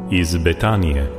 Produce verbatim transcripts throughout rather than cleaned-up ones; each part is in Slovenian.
iz Betanije.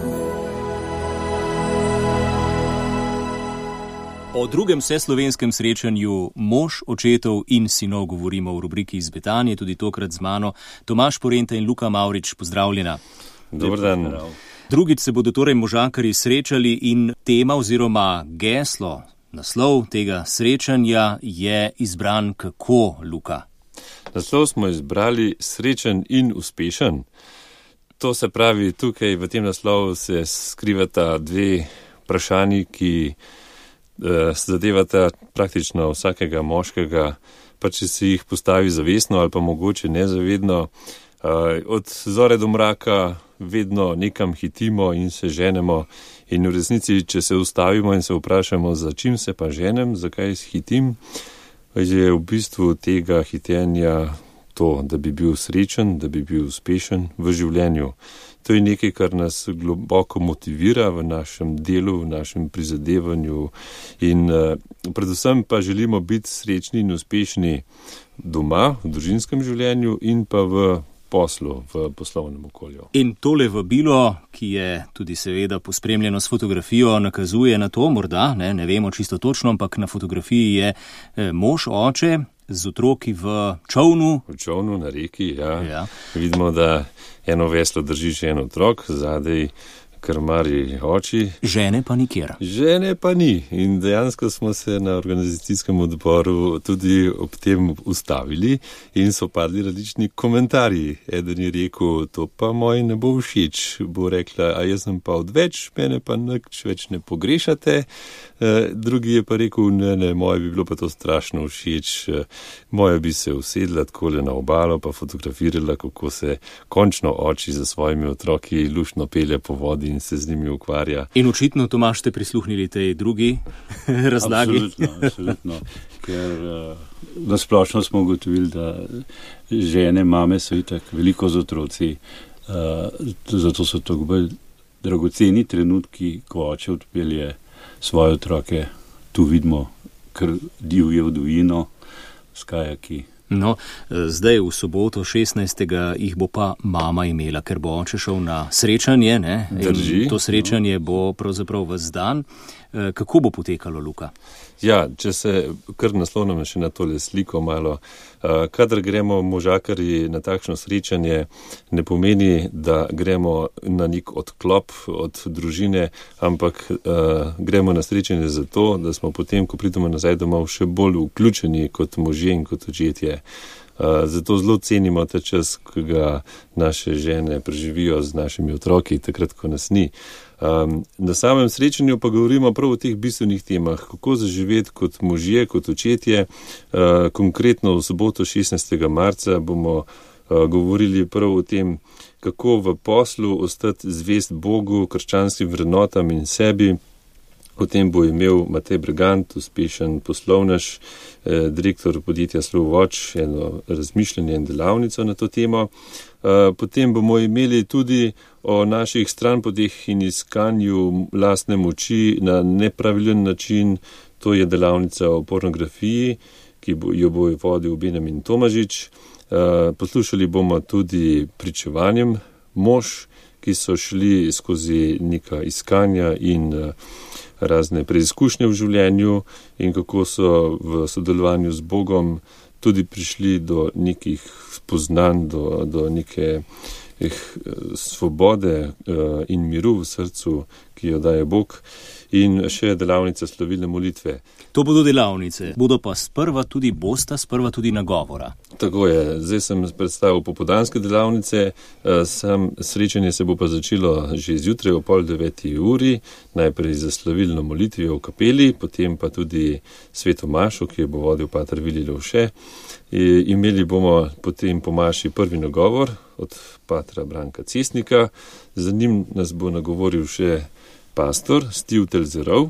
O drugem vseslovenskem srečanju mož, očetov in sinov govorimo v rubriki iz Betanije, tudi tokrat z mano Tomaž Porenta in Luka Mavrič. Pozdravljena. Dober dan. Drugič se bodo torej možakarji srečali in tema oziroma geslo, naslov tega srečanja je izbran kako, Luka? Naslov smo izbrali srečen in uspešen. To se pravi, tukaj v tem naslovu se skrivata dve vprašanji, ki eh, zadevata praktično vsakega moškega, pa če si jih postavi zavestno ali pa mogoče nezavedno. Eh, od zore do mraka vedno nekam hitimo in se ženemo in v resnici, če se ustavimo in se vprašamo, za čim se pa ženem, zakaj hitim, je v bistvu tega hitenja to, da bi bil srečen, da bi bil uspešen v življenju. To je nekaj, kar nas globoko motivira v našem delu, v našem prizadevanju in uh, predvsem pa želimo biti srečni in uspešni doma, v družinskem življenju in pa v poslu, v poslovnem okolju. In tole vabilo, ki je tudi seveda pospremljeno s fotografijo, nakazuje na to, morda, ne, ne vemo čisto točno, ampak na fotografiji je eh, mož, oče, z otroki v čovnu. V čovnu na reki, ja. ja. Vidimo, da eno veslo drži še en otrok, zadaj krmari oči. Žene pa nikjer. Žene pa ni. In dejansko smo se na organizacijskem odboru tudi ob tem ustavili in so padli različni komentarji. Eden je rekel, to pa moj ne bo všeč. Bo rekla, a jaz sem pa odveč, mene pa nič več ne pogrešate. Drugi je pa rekel, ne, ne, moje bi bilo pa to strašno všeč. Moje bi se usedla takole na obalo pa fotografirala, kako se končno oči za svojimi otroki luštno pelje po vodi in se z njimi ukvarja. In očitno, Tomaž, ste prisluhnili tej drugi razlagi? Absolutno, absolutno. Ker uh, nasplošno smo ugotovili, da žene, mame so itak veliko z otroci, uh, zato so to bolj dragoceni trenutki, ko oče odpelje svoje otroke. Tu vidimo, kar divje v tujino s kajaki. No, zdaj v soboto šestnajstega jih bo pa mama imela, ker bo oče šel na srečanje, ne? Drži. In to srečanje bo pravzaprav ves dan. Kako bo potekalo, Luka? Ja, če se kar naslovimo še na tole sliko malo, kadar gremo možakarji na takšno srečanje, ne pomeni, da gremo na nek odklop od družine, ampak uh, gremo na srečanje zato, da smo potem, ko pridemo nazaj domov, še bolj vključeni kot možje in kot očetje. Uh, zato zelo cenimo ta čas, ko ga naše žene preživijo z našimi otroki, takrat, ko nas ni. Um, na samem srečanju pa govorimo prav o teh bistvenih temah, kako zaživeti kot možje, kot očetje. Uh, konkretno v soboto šestnajstega marca bomo uh, govorili prav o tem, kako v poslu ostati zvest Bogu, krščanskim vrednotam in sebi. O tem bo imel Matej Bregant, uspešen poslovnež, eh, direktor podjetja Slovoč, eno razmišljanje in delavnico na to temo. Eh, potem bomo imeli tudi o naših stranpoteh in iskanju lastne moči na nepravilen način. To je delavnica o pornografiji, ki bo, jo bo vodil Benjamin Tomažič. Eh, poslušali bomo tudi pričevanjem mož, ki so šli skozi neka iskanja in eh, razne preizkušnje v življenju in kako so v sodelovanju z Bogom tudi prišli do nekih spoznanj, do, do neke eh, svobode eh, in miru v srcu, ki jo daje Bog, in še delavnica slovilne molitve. To bodo delavnice, bodo pa sprva tudi bosta, sprva tudi nagovora. Tako je, zdaj sem predstavil popoldanske delavnice, sam srečanje se bo pa začelo že zjutraj o pol deveti uri, najprej za slovilno molitvijo v kapeli, potem pa tudi sveto mašo, ki jo bo vodil pater Vili Lovše. I, imeli bomo potem po maši prvi nagovor od patra Branka Cesnika, za njim nas bo nagovoril še pastor Steve Telzerov.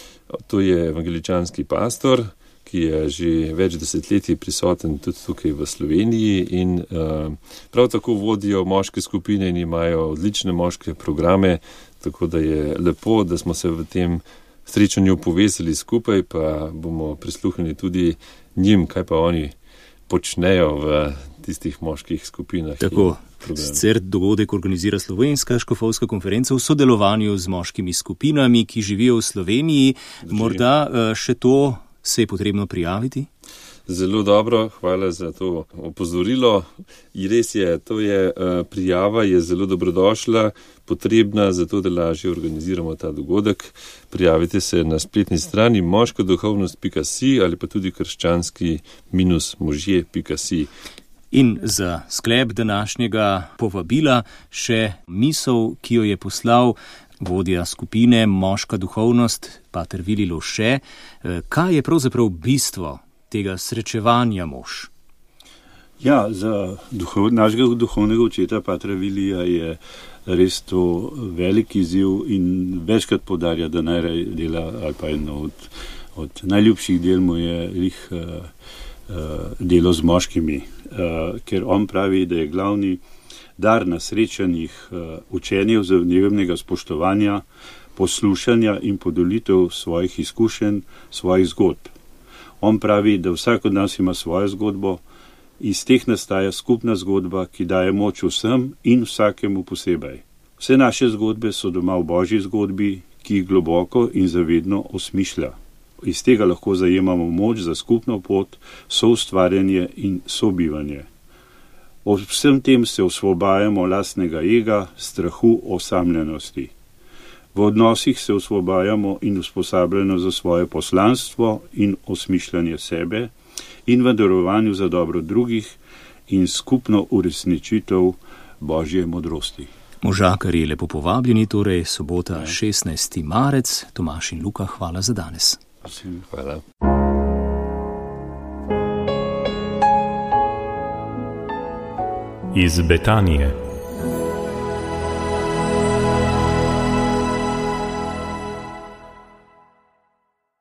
To je evangeličanski pastor, ki je že več desetletij prisoten tudi tukaj v Sloveniji in uh, prav tako vodijo moške skupine in imajo odlične moške programe, tako da je lepo, da smo se v tem srečanju povezali skupaj, pa bomo prisluhnili tudi njim, kaj pa oni počnejo v tistih moških skupinah. Tako, sicer dogodek organizira Slovenska škofovska konferenca v sodelovanju z moškimi skupinami, ki živijo v Sloveniji. Morda še to se je potrebno prijaviti? Zelo dobro, hvala za to opozorilo. In res je, to je prijava, je zelo dobrodošla, potrebna za to, da lažje organiziramo ta dogodek. Prijavite se na spletni strani moškoduhovnost pika si ali pa tudi krščanski minus možje pika si. In za sklep današnjega povabila še misel, ki jo je poslal vodja skupine Moška duhovnost, pater Vili Lovše. Kaj je pravzaprav bistvo tega srečevanja mož? Ja, za duhov, našega duhovnega očeta, patra Vilija, je res to velik izziv in večkrat poudarja, da naj dela, ali pa eno od, od najljubših del mu je lih uh, uh, delo z moškimi, uh, ker on pravi, da je glavni dar na srečanjih uh, učenja vzajemnega spoštovanja, poslušanja in podolitev svojih izkušenj, svojih zgodb. On pravi, da vsak od nas ima svojo zgodbo, iz teh nastaja skupna zgodba, ki daje moč vsem in vsakemu posebej. Vse naše zgodbe so doma v Božji zgodbi, ki jih globoko in zavedno osmišlja. Iz tega lahko zajemamo moč za skupno pot, soustvarjanje in sobivanje. Ob vsem tem se osvobajamo lastnega ega, strahu, osamljenosti. V odnosih se osvobajamo in usposabljamo za svoje poslanstvo in osmišljanje sebe in v darovanju za dobro drugih in skupno uresničitev Božje modrosti. Možakarji lepo povabljeni, torej sobota šestnajsti marec. Tomaž in Luka, hvala za danes. Hvala. Iz Betanije.